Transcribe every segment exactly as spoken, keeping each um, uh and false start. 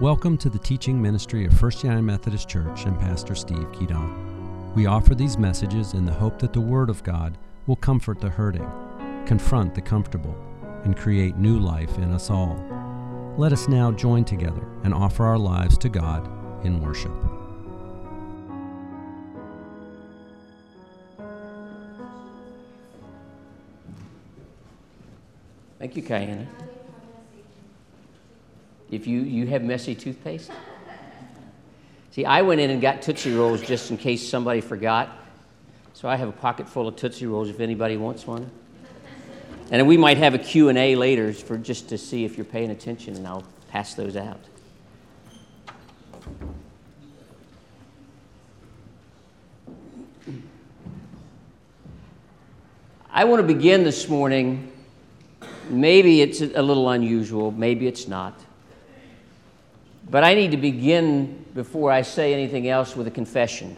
Welcome to the teaching ministry of First United Methodist Church and Pastor Steve Keaton. We offer these messages in the hope that the Word of God will comfort the hurting, confront the comfortable, and create new life in us all. Let us now join together and offer our lives to God in worship. Thank you, Kiana. If you, you have messy toothpaste? See, I went in and got Tootsie Rolls just in case somebody forgot. So I have a pocket full of Tootsie Rolls if anybody wants one. And we might have a Q and A later for just to see if you're paying attention, and I'll pass those out. I want to begin this morning. Maybe it's a little unusual, maybe it's not. But I need to begin, before I say anything else, with a confession.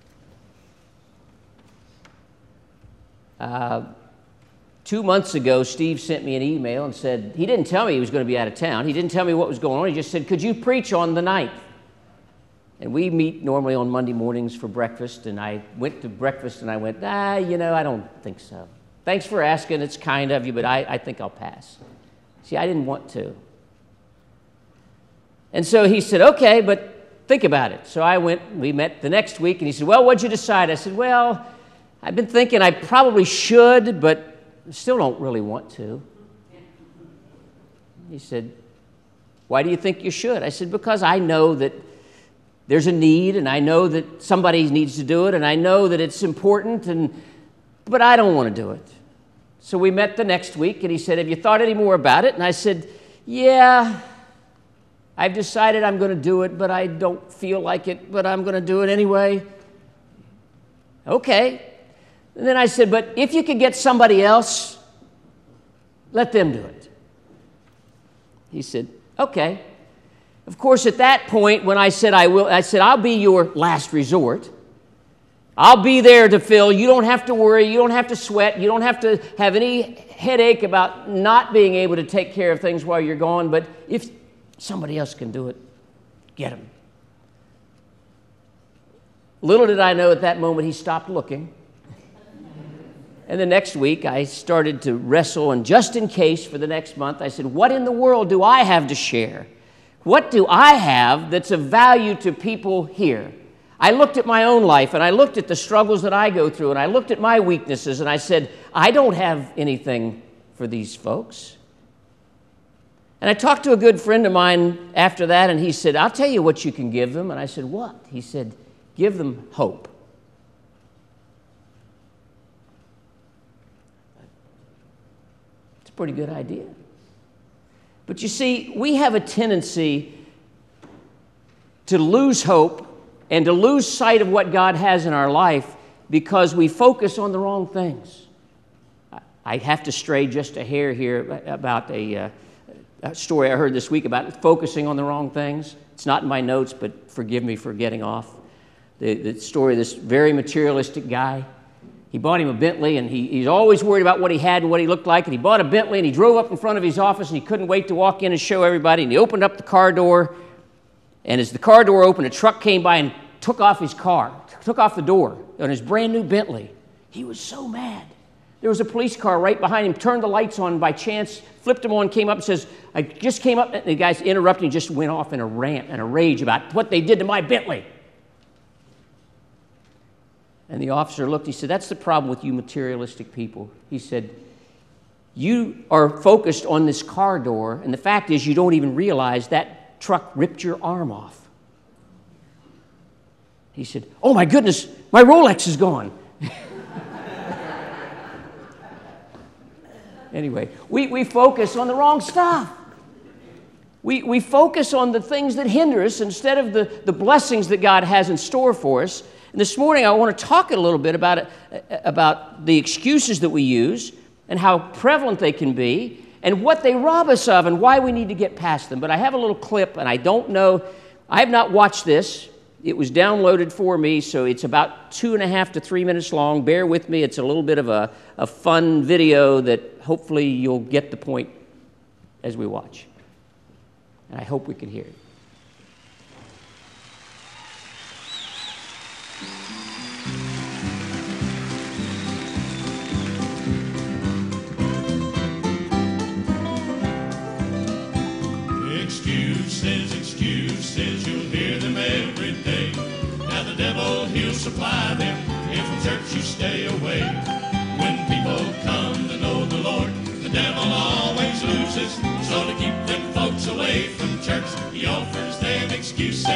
Uh, two months ago, Steve sent me an email and said, he didn't tell me he was going to be out of town. He didn't tell me what was going on. He just said, could you preach on the ninth? And we meet normally on Monday mornings for breakfast, and I went to breakfast and I went, ah, you know, I don't think so. Thanks for asking. It's kind of you, but I, I think I'll pass. See, I didn't want to. And so he said, okay, but think about it. So I went, we met the next week, and he said, well, what'd you decide? I said, well, I've been thinking I probably should, but still don't really want to. He said, why do you think you should? I said, because I know that there's a need, and I know that somebody needs to do it, and I know that it's important, and but I don't want to do it. So we met the next week, and he said, have you thought any more about it? And I said, yeah, I've decided I'm going to do it, but I don't feel like it, but I'm going to do it anyway. Okay. And then I said, but if you could get somebody else, let them do it. He said, okay. Of course, at that point, when I said I will, I said, I'll be your last resort. I'll be there to fill. You don't have to worry. You don't have to sweat. You don't have to have any headache about not being able to take care of things while you're gone. But if somebody else can do it, get them. Little did I know at that moment he stopped looking. And the next week I started to wrestle, and just in case for the next month, I said, what in the world do I have to share? What do I have that's of value to people here? I looked at my own life, and I looked at the struggles that I go through, and I looked at my weaknesses, and I said, I don't have anything for these folks. And I talked to a good friend of mine after that, and he said, I'll tell you what you can give them. And I said, what? He said, give them hope. It's a pretty good idea. But you see, we have a tendency to lose hope and to lose sight of what God has in our life because we focus on the wrong things. I have to stray just a hair here about a, uh, a story I heard this week about focusing on the wrong things. It's not in my notes, but forgive me for getting off. The, the story of this very materialistic guy. He bought him a Bentley, and he, he's always worried about what he had and what he looked like. And he bought a Bentley, and he drove up in front of his office, and he couldn't wait to walk in and show everybody. And he opened up the car door, and as the car door opened, a truck came by and took off his car, took off the door on his brand new Bentley. He was so mad. There was a police car right behind him, turned the lights on by chance, flipped them on, came up and says, I just came up, and the guy's interrupting, and just went off in a rant and a rage about what they did to my Bentley. And the officer looked, he said, that's the problem with you materialistic people. He said, you are focused on this car door, and the fact is you don't even realize that truck ripped your arm off. He said, oh my goodness, my Rolex is gone. Anyway, we, we focus on the wrong stuff. We, we focus on the things that hinder us instead of the, the blessings that God has in store for us. And this morning I want to talk a little bit about it, about the excuses that we use and how prevalent they can be and what they rob us of and why we need to get past them. But I have a little clip, and I don't know, I have not watched this. It was downloaded for me, so it's about two and a half to three minutes long. Bear with me. It's a little bit of a, a fun video that hopefully you'll get the point as we watch. And I hope we can hear it. Excuses, excuses, you'll hear them every day. Now the devil, he'll supply them if from church you stay away. When people come to know the Lord, the devil always loses. So to keep them folks away from church, he offers them excuses.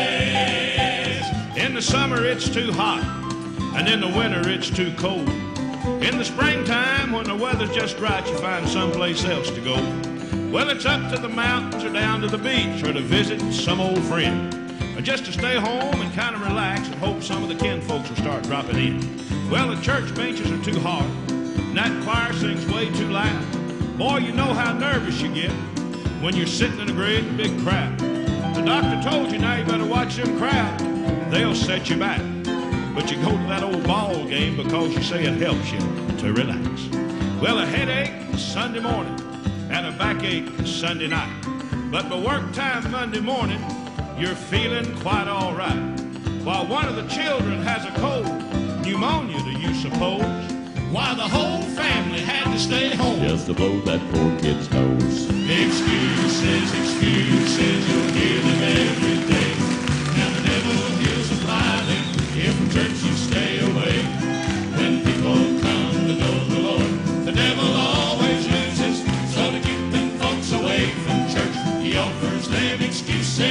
In the summer it's too hot, and in the winter it's too cold. In the springtime, when the weather's just right, you find someplace else to go. Well, it's up to the mountains or down to the beach or to visit some old friend, or just to stay home and kind of relax and hope some of the kin folks will start dropping in. Well, the church benches are too hard, and that choir sings way too loud. Boy, you know how nervous you get when you're sitting in a great big crowd. The doctor told you now you better watch them crowd. They'll set you back. But you go to that old ball game because you say it helps you to relax. Well, a headache Sunday morning and a backache Sunday night. But by work time Monday morning, you're feeling quite all right. While one of the children has a cold, pneumonia do you suppose? Why the whole family had to stay home just to blow that poor kid's nose. Excuses, excuses, you'll hear them every day. Now the devil, he'll supply them if from church you stay away. When people come to know the Lord, the devil always loses. So to keep them folks away from church, he offers them excuses.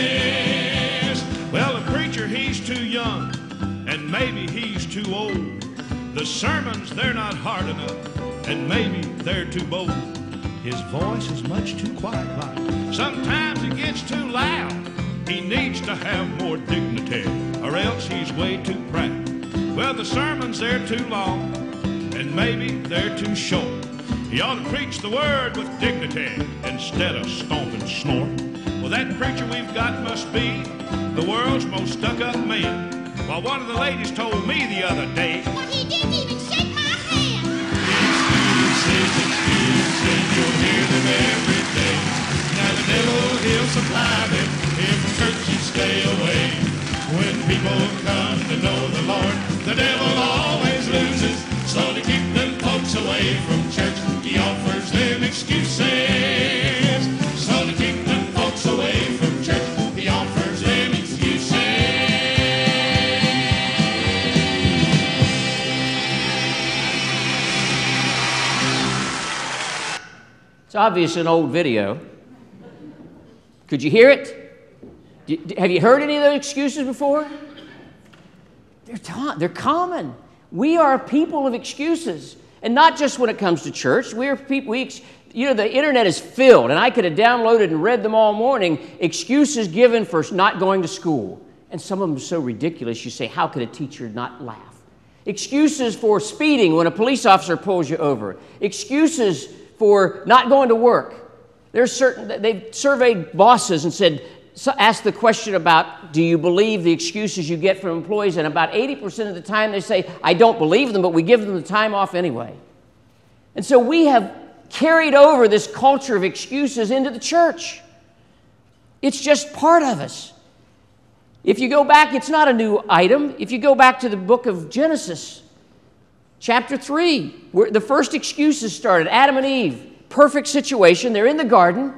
Well, the preacher, he's too young, and maybe he's too old. The sermons, they're not hard enough, and maybe they're too bold. His voice is much too quiet like. Sometimes it gets too loud. He needs to have more dignity, or else he's way too proud. Well, the sermons, they're too long, and maybe they're too short. He ought to preach the word with dignity instead of stomp and snort. Well, that preacher we've got must be the world's most stuck-up man. While one of the ladies told me the other day, well, he didn't even shake my hand. Excuses, excuses, you'll hear them every day. Now the devil, he'll supply them if from church you stay away. When people come to know the Lord, the devil always loses. So to keep them folks away from church, he offers them excuses. So to keep them folks away from church, he offers them excuses. It's obvious an old video. Could you hear it? Have you heard any of those excuses before? They're, ta- they're common. We are people of excuses. And not just when it comes to church. We're people, we, you know, the internet is filled, and I could have downloaded and read them all morning, excuses given for not going to school. And some of them are so ridiculous, you say, how could a teacher not laugh? Excuses for speeding when a police officer pulls you over. Excuses for not going to work. There's certain, they've surveyed bosses and said, so ask the question about, do you believe the excuses you get from employees? And about eighty percent of the time they say, I don't believe them, but we give them the time off anyway. And so we have carried over this culture of excuses into the church. It's just part of us. If you go back, it's not a new item. If you go back to the book of Genesis, chapter three, where the first excuses started, Adam and Eve, perfect situation. They're in the garden.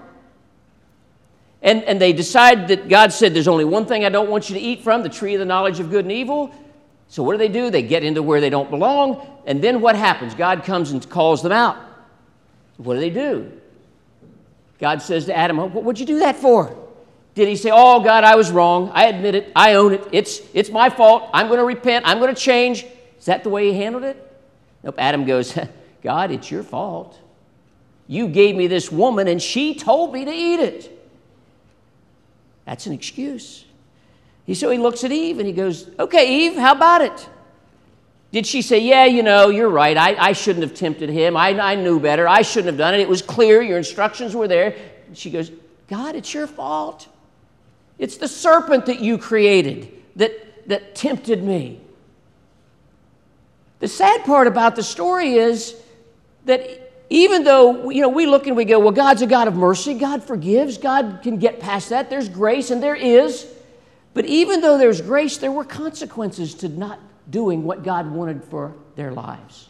And, and they decide that God said, there's only one thing I don't want you to eat from, the tree of the knowledge of good and evil. So what do they do? They get into where they don't belong. And then what happens? God comes and calls them out. What do they do? God says to Adam, what'd you do that for? Did he say, oh, God, I was wrong. I admit it. I own it. It's, it's my fault. I'm going to repent. I'm going to change. Is that the way he handled it? Nope. Adam goes, God, it's your fault. You gave me this woman, and she told me to eat it. That's an excuse. He, so he looks at Eve and he goes, okay, Eve, how about it? Did she say, yeah, you know, you're right. I, I shouldn't have tempted him. I, I knew better. I shouldn't have done it. It was clear. Your instructions were there. And she goes, God, it's your fault. It's the serpent that you created that, that tempted me. The sad part about the story is that even though, you know, we look and we go, well, God's a God of mercy. God forgives. God can get past that. There's grace, and there is. But even though there's grace, there were consequences to not doing what God wanted for their lives.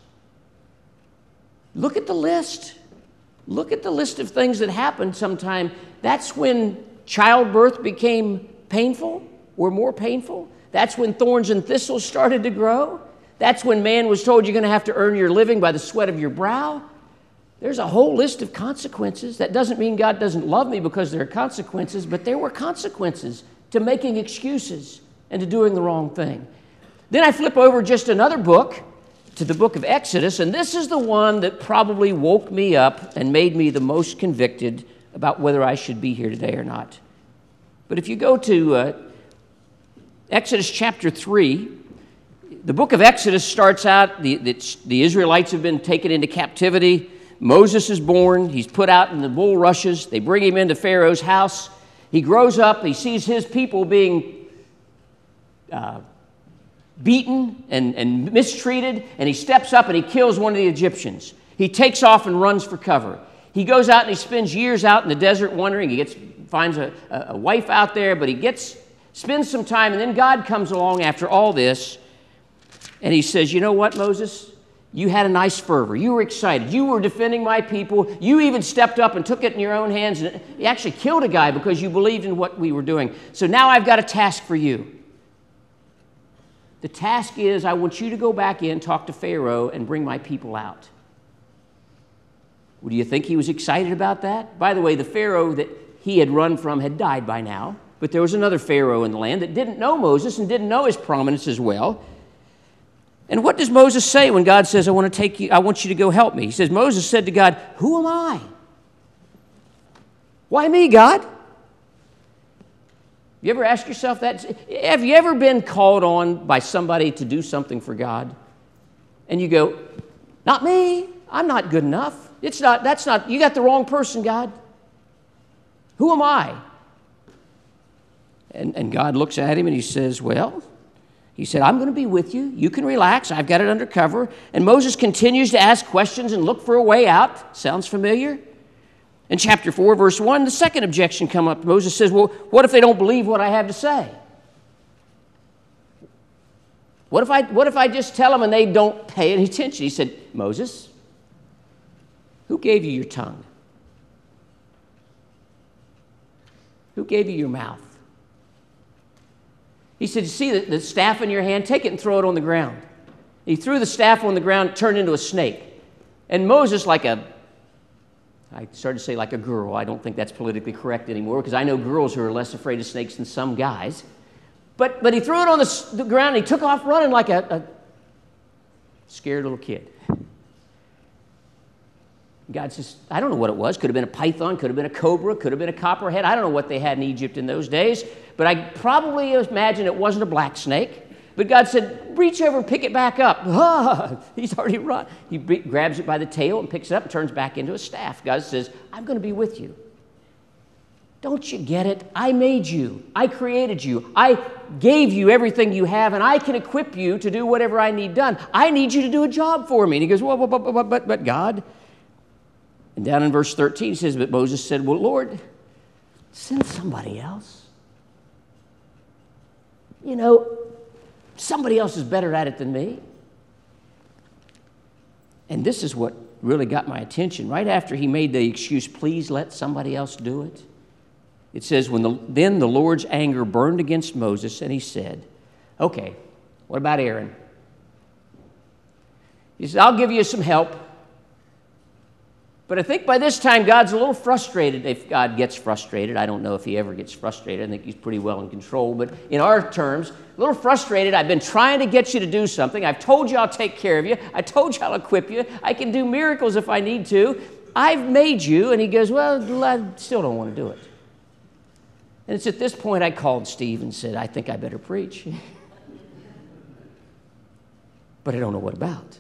Look at the list. Look at the list of things that happened sometime. That's when childbirth became painful or more painful. That's when thorns and thistles started to grow. That's when man was told you're going to have to earn your living by the sweat of your brow. There's a whole list of consequences. That doesn't mean God doesn't love me because there are consequences, but there were consequences to making excuses and to doing the wrong thing. Then I flip over just another book to the book of Exodus, and this is the one that probably woke me up and made me the most convicted about whether I should be here today or not. But if you go to uh, Exodus chapter three, the book of Exodus starts out, the, the, the Israelites have been taken into captivity. Moses is born. He's put out in the bulrushes. They bring him into Pharaoh's house. He grows up. He sees his people being uh, beaten and, and mistreated, and he steps up and he kills one of the Egyptians. He takes off and runs for cover. He goes out and he spends years out in the desert wandering. He gets finds a, a wife out there, but he gets spends some time, and then God comes along after all this, and he says, you know what, Moses? You had a nice fervor. You were excited. You were defending my people. You even stepped up and took it in your own hands, and you actually killed a guy because you believed in what we were doing. So now I've got a task for you. The task is I want you to go back in, talk to Pharaoh, and bring my people out. Well, do you think he was excited about that? By the way, the Pharaoh that he had run from had died by now, but there was another Pharaoh in the land that didn't know Moses and didn't know his prominence as well. And what does Moses say when God says, I want to take you, I want you to go help me? He says, Moses said to God, who am I? Why me, God? You ever ask yourself that? Have you ever been called on by somebody to do something for God? And you go, not me. I'm not good enough. It's not, that's not, you got the wrong person, God. Who am I? And, and God looks at him and he says, well, he said, I'm going to be with you. You can relax. I've got it under cover. And Moses continues to ask questions and look for a way out. Sounds familiar? In chapter four, verse one, the second objection come up. Moses says, well, what if they don't believe what I have to say? What if I, what if I just tell them and they don't pay any attention? He said, Moses, who gave you your tongue? Who gave you your mouth? He said, you see the, the staff in your hand? Take it and throw it on the ground. He threw the staff on the ground, it turned into a snake. And Moses, like a, I started to say like a girl. I don't think that's politically correct anymore because I know girls who are less afraid of snakes than some guys. But, but he threw it on the, the ground and he took off running like a, a scared little kid. God says, I don't know what it was. Could have been a python, could have been a cobra, could have been a copperhead. I don't know what they had in Egypt in those days, but I probably imagine it wasn't a black snake. But God said, reach over and pick it back up. Ah, he's already run. He grabs it by the tail and picks it up and turns back into a staff. God says, I'm going to be with you. Don't you get it? I made you. I created you. I gave you everything you have, and I can equip you to do whatever I need done. I need you to do a job for me. And he goes, well, but, but, but, but, but God. And down in verse thirteen, he says, but Moses said, well, Lord, send somebody else. You know, somebody else is better at it than me. And this is what really got my attention. Right after he made the excuse, please let somebody else do it. It says, when the, then the Lord's anger burned against Moses, and he said, okay, what about Aaron? He said, I'll give you some help. But I think by this time, God's a little frustrated. If God gets frustrated, I don't know if he ever gets frustrated. I think he's pretty well in control. But in our terms, a little frustrated. I've been trying to get you to do something. I've told you I'll take care of you. I told you I'll equip you. I can do miracles if I need to. I've made you. And he goes, well, I still don't want to do it. And it's at this point I called Steve and said, I think I better preach. But I don't know what about.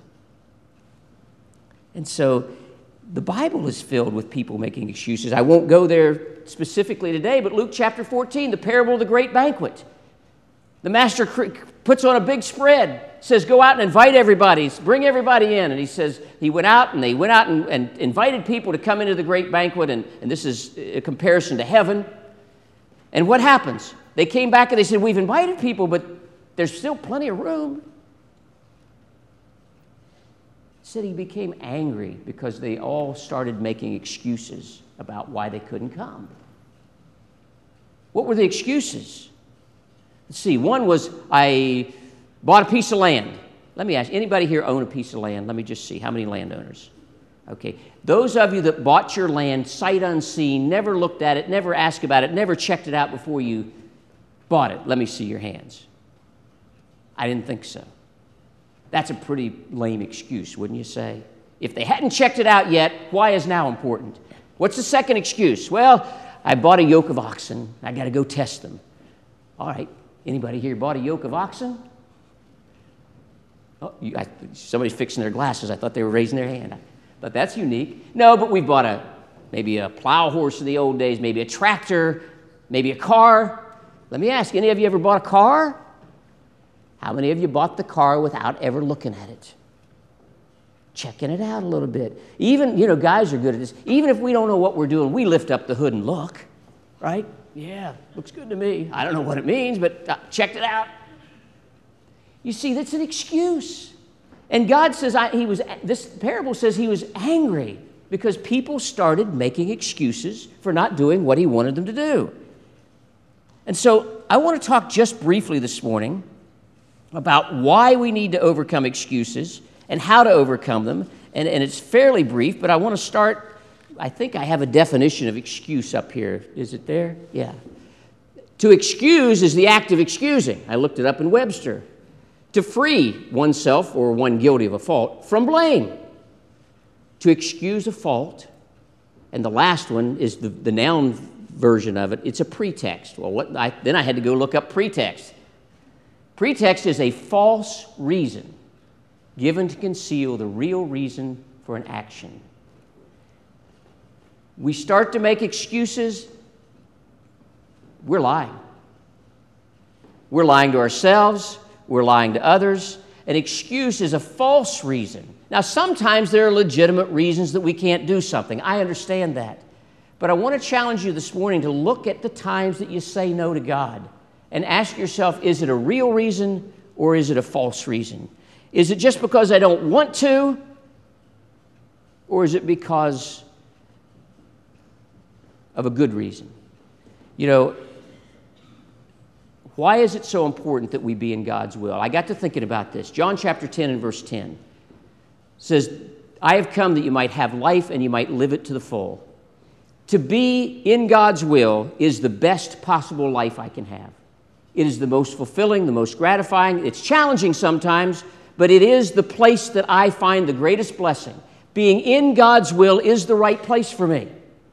And so the Bible is filled with people making excuses. I won't go there specifically today, but Luke chapter fourteen, the parable of the great banquet. The master puts on a big spread, says, go out and invite everybody, bring everybody in. And he says, he went out and they went out and, and invited people to come into the great banquet. And, and this is a comparison to heaven. And what happens? They came back and they said, we've invited people, but there's still plenty of room. Said he became angry because they all started making excuses about why they couldn't come. What were the excuses? Let's see. One was, I bought a piece of land. Let me ask, anybody here own a piece of land? Let me just see. How many landowners? Okay. Those of you that bought your land sight unseen, never looked at it, never asked about it, never checked it out before you bought it, let me see your hands. I didn't think so. That's a pretty lame excuse, wouldn't you say? If they hadn't checked it out yet, why is now important? What's the second excuse? Well, I bought a yoke of oxen. I got to go test them. All right. Anybody here bought a yoke of oxen? Oh, you, I, somebody's fixing their glasses. I thought they were raising their hand. I thought that's unique. No, but we bought a maybe a plow horse in the old days, maybe a tractor, maybe a car. Let me ask, any of you ever bought a car? How many of you bought the car without ever looking at it? Checking it out a little bit. Even, you know, guys are good at this. Even if we don't know what we're doing, we lift up the hood and look, right? Yeah, looks good to me. I don't know what it means, but uh, checked it out. You see, that's an excuse. And God says, I, he was. This parable says he was angry because people started making excuses for not doing what he wanted them to do. And so I want to talk just briefly this morning about why we need to overcome excuses and how to overcome them. And, and it's fairly brief, but I want to start, I think I have a definition of excuse up here. Is it there? Yeah. To excuse is the act of excusing. I looked it up in Webster. To free oneself or one guilty of a fault from blame. To excuse a fault. And the last one is the, the noun version of it. It's a pretext. Well, what, I, then I had to go look up pretext. Pretext is a false reason given to conceal the real reason for an action. We start to make excuses, we're lying. We're lying to ourselves, we're lying to others. An excuse is a false reason. Now, sometimes there are legitimate reasons that we can't do something. I understand that. But I want to challenge you this morning to look at the times that you say no to God and ask yourself, is it a real reason or is it a false reason? Is it just because I don't want to, or is it because of a good reason? You know, why is it so important that we be in God's will? I got to thinking about this. John chapter ten and verse ten says, I have come that you might have life and you might live it to the full. To be in God's will is the best possible life I can have. It is the most fulfilling, the most gratifying. It's challenging sometimes, but it is the place that I find the greatest blessing. Being in God's will is the right place for me.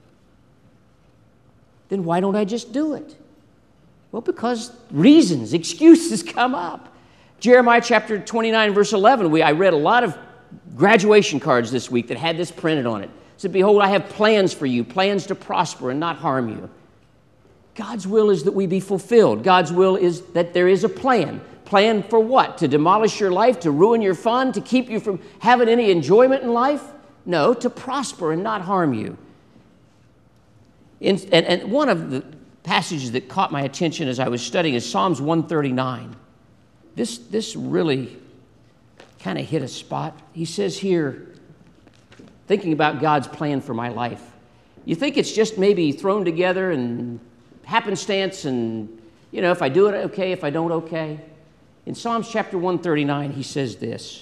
Then why don't I just do it? Well, because reasons, excuses come up. Jeremiah chapter twenty-nine, verse eleven, we, I read a lot of graduation cards this week that had this printed on it. It said, behold, I have plans for you, plans to prosper and not harm you. God's will is that we be fulfilled. God's will is that there is a plan. Plan for what? To demolish your life, to ruin your fun, to keep you from having any enjoyment in life? No, to prosper and not harm you. In, and, and one of the passages that caught my attention as I was studying is Psalms one thirty-nine. This, this really kind of hit a spot. He says here, thinking about God's plan for my life, you think it's just maybe thrown together and happenstance and, you know, if I do it, okay, if I don't, okay. In Psalms chapter one thirty-nine, he says this.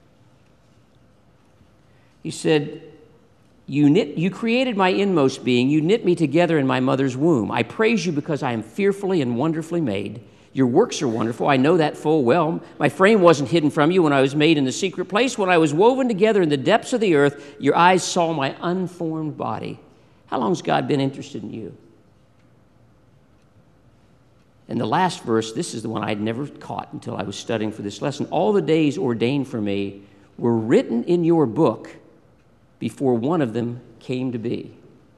He said, You knit, you created my inmost being. You knit me together in my mother's womb. I praise you because I am fearfully and wonderfully made. Your works are wonderful. I know that full well. My frame wasn't hidden from you when I was made in the secret place. When I was woven together in the depths of the earth, your eyes saw my unformed body. How long has God been interested in you? And the last verse, this is the one I'd never caught until I was studying for this lesson. All the days ordained for me were written in your book before one of them came to be.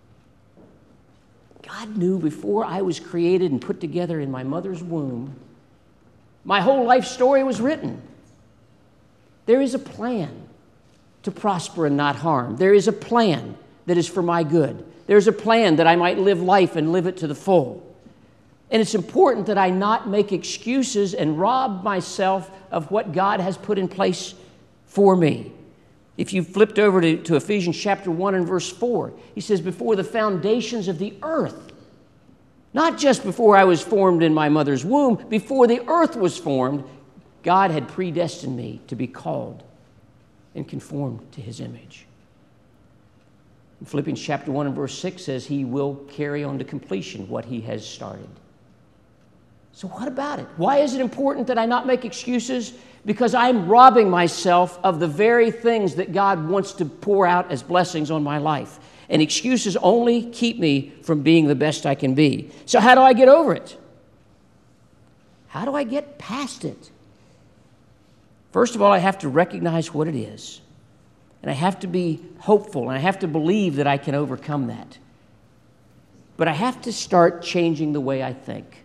God knew before I was created and put together in my mother's womb, my whole life story was written. There is a plan to prosper and not harm. There is a plan that is for my good. There's a plan that I might live life and live it to the full. And it's important that I not make excuses and rob myself of what God has put in place for me. If you flipped over to, to Ephesians chapter one and verse four, he says, before the foundations of the earth, Not just before I was formed in my mother's womb, before the earth was formed, God had predestined me to be called and conformed to his image. In Philippians chapter one and verse six says he will carry on to completion what he has started. So what about it? Why is it important that I not make excuses? Because I'm robbing myself of the very things that God wants to pour out as blessings on my life. And excuses only keep me from being the best I can be. So how do I get over it? How do I get past it? First of all, I have to recognize what it is. And I have to be hopeful, and I have to believe that I can overcome that. But I have to start changing the way I think.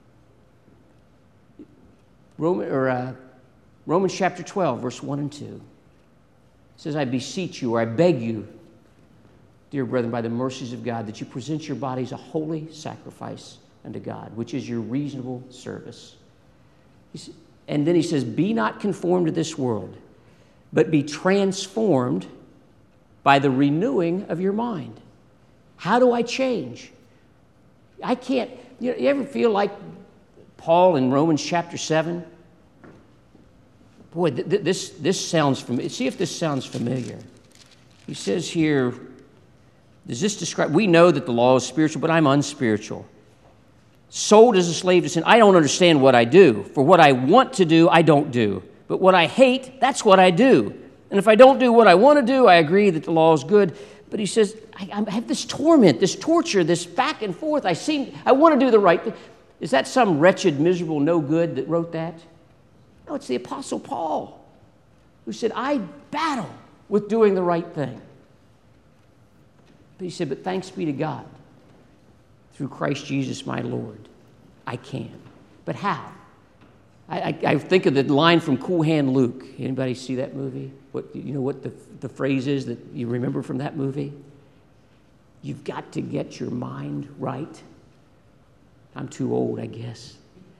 Roman, or, uh, Romans chapter twelve, verse one and two says, I beseech you, or I beg you, dear brethren, by the mercies of God, that you present your bodies a holy sacrifice unto God, which is your reasonable service. And then he says, be not conformed to this world, but be transformed by the renewing of your mind. How do I change? I can't, you know, you ever feel like Paul in Romans chapter seven? Boy, th- th- this, this sounds familiar. See if this sounds familiar. He says here, does this describe, we know that the law is spiritual, but I'm unspiritual. Sold as a slave to sin. I don't understand what I do. For what I want to do, I don't do. But what I hate, that's what I do. And if I don't do what I want to do, I agree that the law is good. But he says, I, I have this torment, this torture, this back and forth. I seem, I want to do the right thing. Is that some wretched, miserable, no good that wrote that? No, it's the Apostle Paul who said, I battle with doing the right thing. But he said, but thanks be to God, through Christ Jesus my Lord, I can. But how? I, I, I think of the line from Cool Hand Luke. Anybody see that movie? What, you know what the, the phrase is that you remember from that movie? You've got to get your mind right. I'm too old, I guess.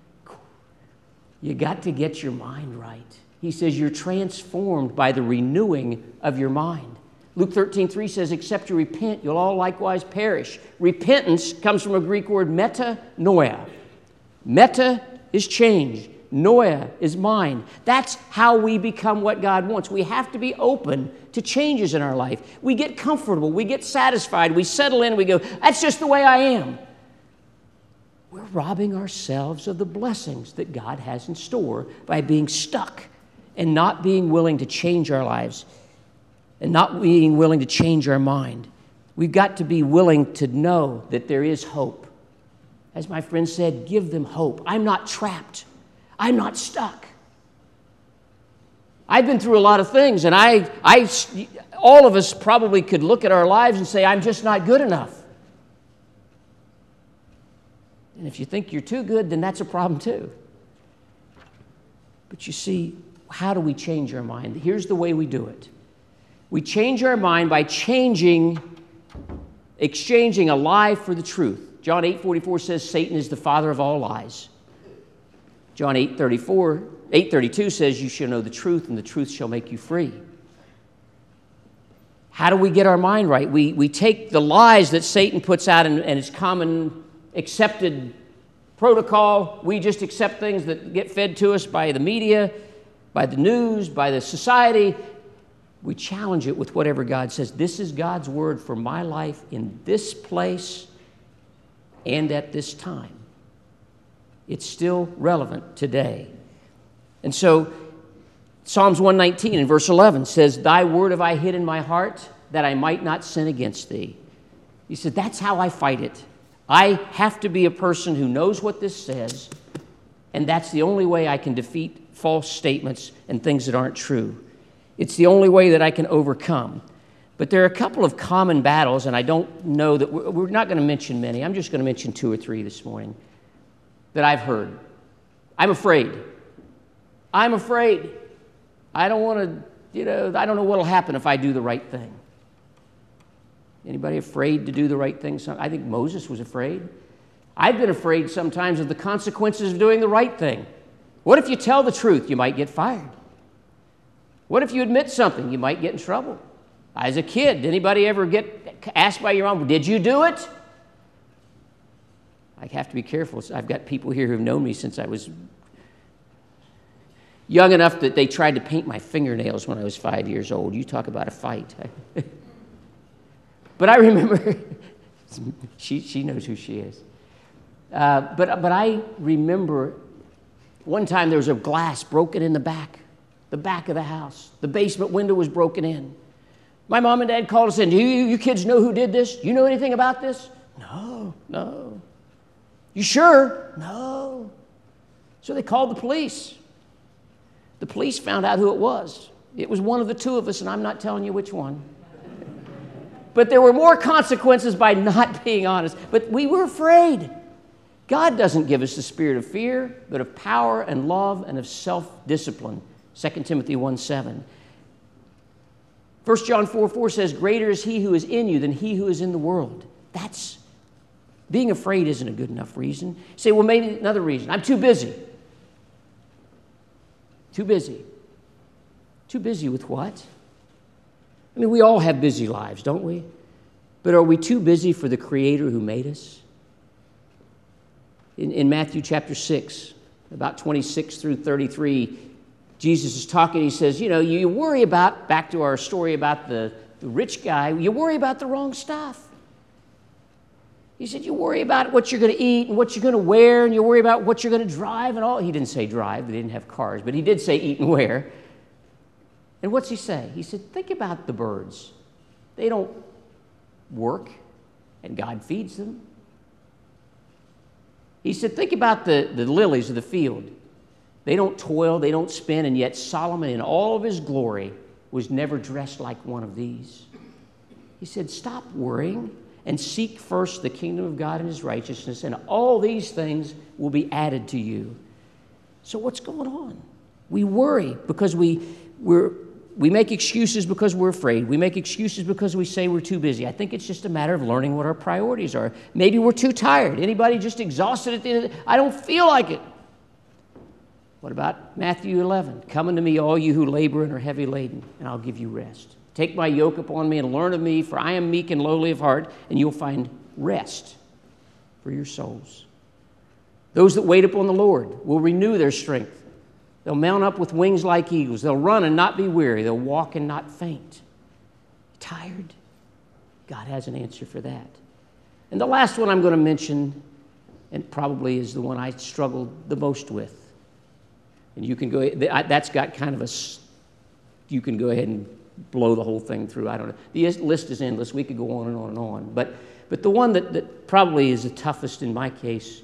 You got to get your mind right. He says you're transformed by the renewing of your mind. Luke thirteen three says, except you repent, you'll all likewise perish. Repentance comes from a Greek word, metanoia. Meta is change. Noia is mind. That's how we become what God wants. We have to be open to changes in our life. We get comfortable. We get satisfied. We settle in. We go, that's just the way I am. We're robbing ourselves of the blessings that God has in store by being stuck and not being willing to change our lives and not being willing to change our mind. We've got to be willing to know that there is hope. As my friend said, give them hope. I'm not trapped. I'm not stuck. I've been through a lot of things, and I, I, all of us probably could look at our lives and say, I'm just not good enough. And if you think you're too good, then that's a problem too. But you see, how do we change our mind? Here's the way we do it. We change our mind by changing, exchanging a lie for the truth. John eight forty-four says Satan is the father of all lies. John eight thirty-four, eight thirty-two says you shall know the truth and the truth shall make you free. How do we get our mind right? We, we take the lies that Satan puts out and, and its common accepted protocol. We just accept things that get fed to us by the media, by the news, by the society. We challenge it with whatever God says. This is God's word for my life in this place and at this time. It's still relevant today. And so Psalms one nineteen in verse eleven says, thy word have I hid in my heart that I might not sin against thee. He said, that's how I fight it. I have to be a person who knows what this says, and that's the only way I can defeat false statements and things that aren't true. It's the only way that I can overcome. But there are a couple of common battles, and I don't know that we're, we're not going to mention many. I'm just going to mention two or three this morning that I've heard. I'm afraid. I'm afraid. I don't want to, you know, I don't know what will happen if I do the right thing. Anybody afraid to do the right thing? I think Moses was afraid. I've been afraid sometimes of the consequences of doing the right thing. What if you tell the truth? You might get fired. What if you admit something? You might get in trouble. As a kid, did anybody ever get asked by your mom, did you do it? I have to be careful. I've got people here who've known me since I was young enough that they tried to paint my fingernails when I was five years old. You talk about a fight. But I remember, she, she knows who she is. Uh, but, but I remember one time there was a glass broken in the back, the back of the house. The basement window was broken in. My mom and dad called us in. Do you, you kids know who did this? Do you know anything about this? No, no. You sure? No. So they called the police. The police found out who it was. It was one of the two of us, and I'm not telling you which one. But there were more consequences by not being honest. But we were afraid. God doesn't give us the spirit of fear, but of power and love and of self-discipline. Second Timothy one seven. First John four four says, greater is he who is in you than he who is in the world. That's, being afraid isn't a good enough reason. You say, well, maybe another reason. I'm too busy. Too busy. Too busy with what? I mean, we all have busy lives, don't we? But are we too busy for the Creator who made us? In, in Matthew chapter six, about twenty-six through thirty-three, Jesus is talking. He says, you know, you worry about, back to our story about the, the rich guy, you worry about the wrong stuff. He said, you worry about what you're going to eat and what you're going to wear, and you worry about what you're going to drive and all. He didn't say drive. They didn't have cars, but he did say eat and wear. And what's he say? He said, think about the birds. They don't work, and God feeds them. He said, think about the, the lilies of the field. They don't toil, they don't spin, and yet Solomon in all of his glory was never dressed like one of these. He said, stop worrying and seek first the kingdom of God and his righteousness, and all these things will be added to you. So what's going on? We worry because we, we're, we make excuses because we're afraid. We make excuses because we say we're too busy. I think it's just a matter of learning what our priorities are. Maybe we're too tired. Anybody just exhausted at the end of the day? I don't feel like it. What about Matthew eleven? Come unto me, all you who labor and are heavy laden, and I'll give you rest. Take my yoke upon me and learn of me, for I am meek and lowly of heart, and you'll find rest for your souls. Those that wait upon the Lord will renew their strength. They'll mount up with wings like eagles. They'll run and not be weary. They'll walk and not faint. Tired? God has an answer for that. And the last one I'm going to mention, and probably is the one I struggled the most with. And you can go, that's got kind of a, you can go ahead and blow the whole thing through. I don't know. The list is endless. We could go on and on and on. But, but the one that, that probably is the toughest in my case,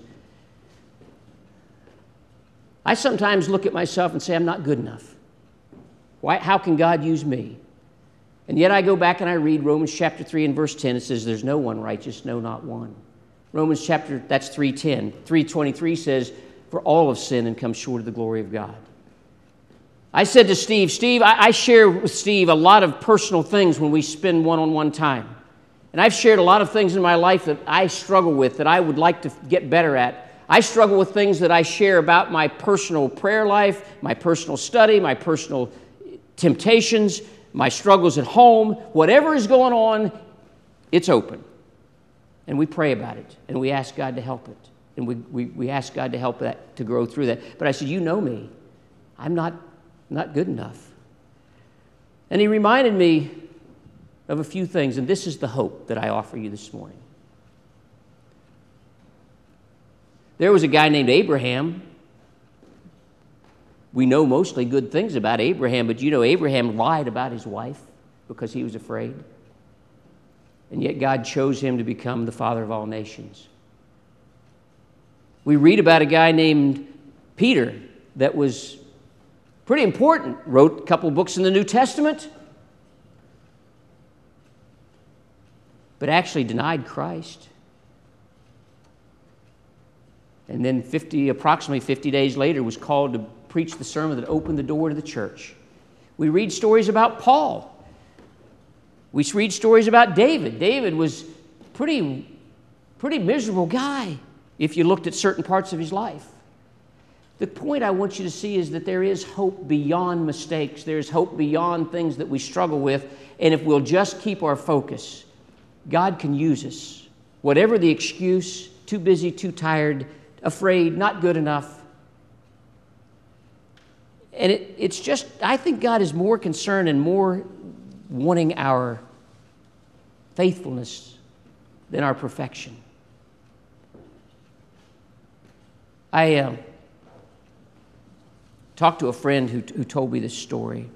I sometimes look at myself and say, I'm not good enough. Why, how can God use me? And yet I go back and I read Romans chapter three and verse ten. It says, there's no one righteous, no, not one. Romans chapter, that's three ten. three twenty-three says, for all have sinned and come short of the glory of God. I said to Steve, Steve, I, I share with Steve a lot of personal things when we spend one-on-one time. And I've shared a lot of things in my life that I struggle with, that I would like to get better at. I struggle with things that I share about my personal prayer life, my personal study, my personal temptations, my struggles at home. Whatever is going on, it's open. And we pray about it, and we ask God to help it. And we, we, we ask God to help that, to grow through that. But I said, you know me. I'm not, not good enough. And he reminded me of a few things, and this is the hope that I offer you this morning. There was a guy named Abraham. We know mostly good things about Abraham, but you know Abraham lied about his wife because he was afraid. And yet God chose him to become the father of all nations. We read about a guy named Peter that was pretty important, wrote a couple books in the New Testament, but actually denied Christ. And then fifty, approximately fifty days later was called to preach the sermon that opened the door to the church. We read stories about Paul. We read stories about David. David was a pretty, pretty miserable guy if you looked at certain parts of his life. The point I want you to see is that there is hope beyond mistakes. There is hope beyond things that we struggle with. And if we'll just keep our focus, God can use us. Whatever the excuse, too busy, too tired, afraid, not good enough. And it, it's just, I think God is more concerned and more wanting our faithfulness than our perfection. I uh, talked to a friend who, who told me this story.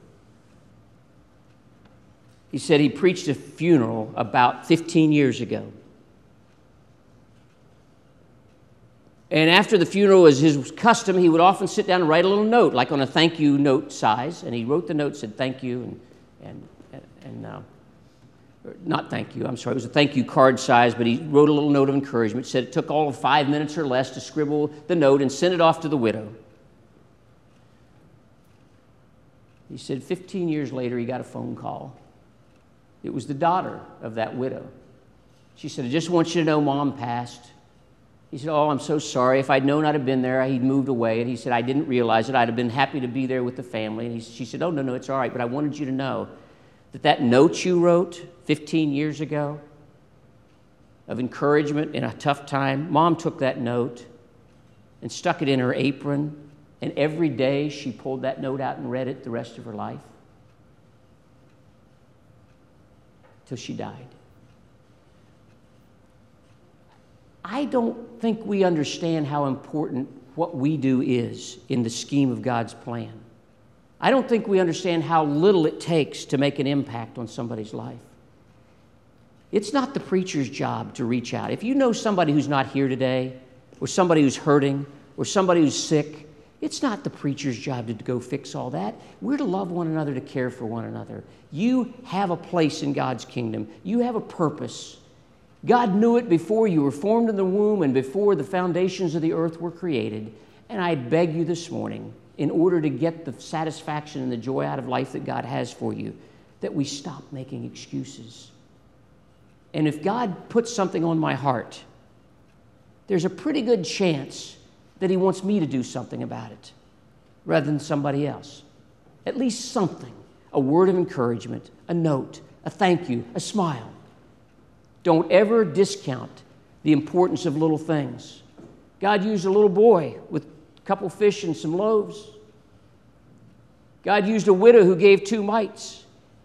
He said he preached a funeral about fifteen years ago. And after the funeral, as his custom, he would often sit down and write a little note, like on a thank you note size. And he wrote the note, said thank you, and, and, and, and uh, not thank you, I'm sorry, it was a thank you card size, but he wrote a little note of encouragement, said it took all of five minutes or less to scribble the note and send it off to the widow. He said fifteen years later, he got a phone call. It was the daughter of that widow. She said, I just want you to know Mom passed. He said, oh, I'm so sorry. If I'd known I'd have been there, he'd moved away. And he said, I didn't realize it. I'd have been happy to be there with the family. And he, she said, oh, no, no, it's all right. But I wanted you to know that that note you wrote fifteen years ago of encouragement in a tough time, Mom took that note and stuck it in her apron. And every day she pulled that note out and read it the rest of her life till she died. I don't think we understand how important what we do is in the scheme of God's plan. I don't think we understand how little it takes to make an impact on somebody's life. It's not the preacher's job to reach out. If you know somebody who's not here today, or somebody who's hurting, or somebody who's sick, it's not the preacher's job to go fix all that. We're to love one another, to care for one another. You have a place in God's kingdom. You have a purpose. God knew it before you were formed in the womb and before the foundations of the earth were created. And I beg you this morning, in order to get the satisfaction and the joy out of life that God has for you, that we stop making excuses. And if God puts something on my heart, there's a pretty good chance that he wants me to do something about it rather than somebody else. At least something, a word of encouragement, a note, a thank you, a smile. Don't ever discount the importance of little things. God used a little boy with a couple fish and some loaves. God used a widow who gave two mites.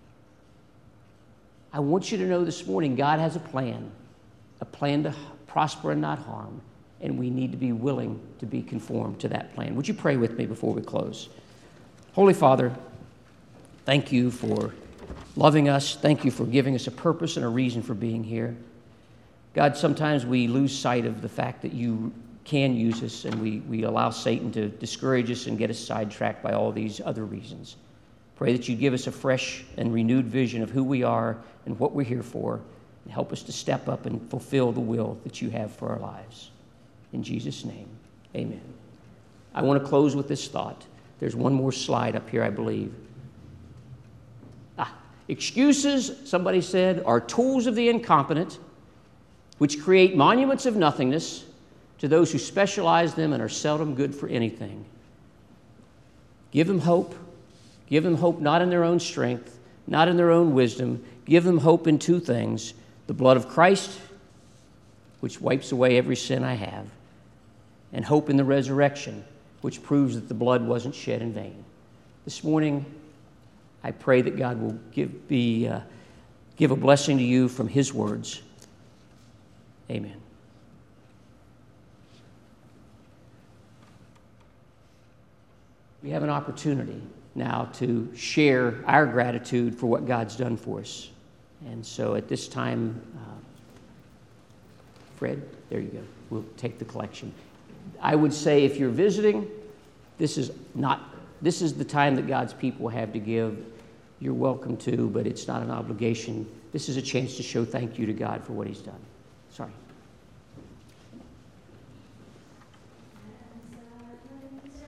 I want you to know this morning, God has a plan, a plan to prosper and not harm, and we need to be willing to be conformed to that plan. Would you pray with me before we close? Holy Father, thank you for loving us. Thank you for giving us a purpose and a reason for being here. God, sometimes we lose sight of the fact that you can use us, and we, we allow Satan to discourage us and get us sidetracked by all these other reasons. Pray that you give us a fresh and renewed vision of who we are and what we're here for, and help us to step up and fulfill the will that you have for our lives. In Jesus' name, amen. I want to close with this thought. There's one more slide up here, I believe. Ah, excuses, somebody said, are tools of the incompetent, which create monuments of nothingness to those who specialize them and are seldom good for anything. Give them hope. Give them hope not in their own strength, not in their own wisdom. Give them hope in two things: the blood of Christ, which wipes away every sin I have, and hope in the resurrection, which proves that the blood wasn't shed in vain. This morning, I pray that God will give, be, uh, give a blessing to you from his words. Amen. We have an opportunity now to share our gratitude for what God's done for us. And so at this time, uh, Fred, there you go. We'll take the collection. I would say if you're visiting, this is not, this is the time that God's people have to give. You're welcome to, but it's not an obligation. This is a chance to show thank you to God for what he's done. Sorry.